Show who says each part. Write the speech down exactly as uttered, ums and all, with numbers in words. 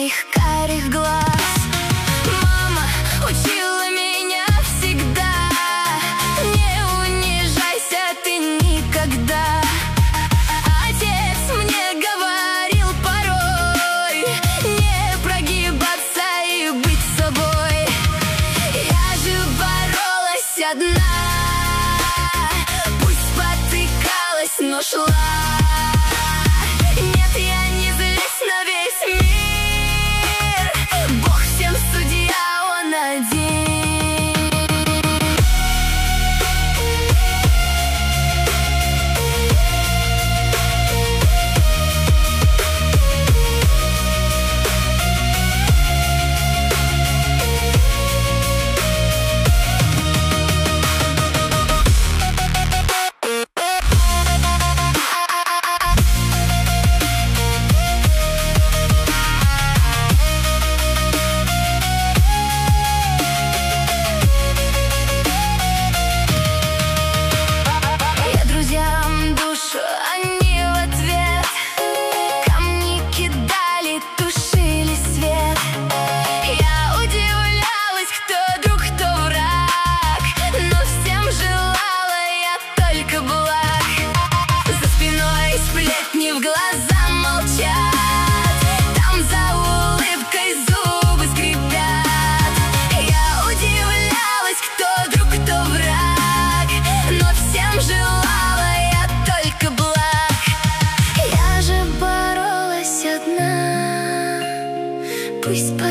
Speaker 1: моих карих глаз. Мама учила меня всегда: не унижайся ты никогда. Отец мне говорил порой не прогибаться и быть собой. Я же боролась одна, пусть спотыкалась, но шла. Нет, я не злюсь на весь мир, Бог всем судья, Он один. Пусть